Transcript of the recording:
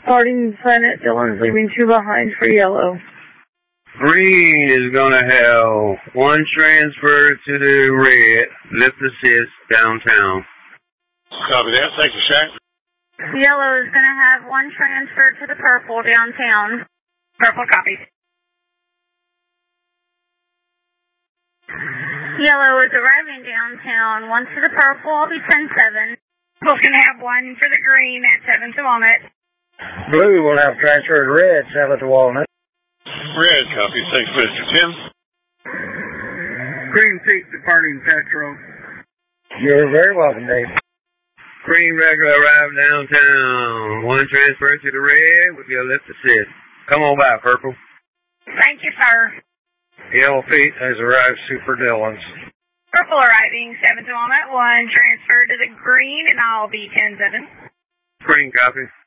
Starting Planet Dylan's leaving 2 behind for yellow. Green is going to have 1 transfer to the red, lift assist downtown. Copy that. Thank you, Shaq. Yellow is going to have 1 transfer to the purple downtown. Purple copies. Yellow is arriving downtown. 1 to the purple. I'll be 10-7. Purple's going to have 1 for the green at 7 to Walnut. Blue will have transferred red, 7 to Walnut. Red copy. Thanks, Mr. Tim. Green seat departing Petro. You're very welcome, Dave. Green regular arrived downtown. 1 transfer to the red with your lift assist. Come on by, purple. Thank you, sir. Yellow feet has arrived Super Dillons. Purple arriving 7 to Walnut. 1 transfer to the green, and I'll be 10-7. Green copy.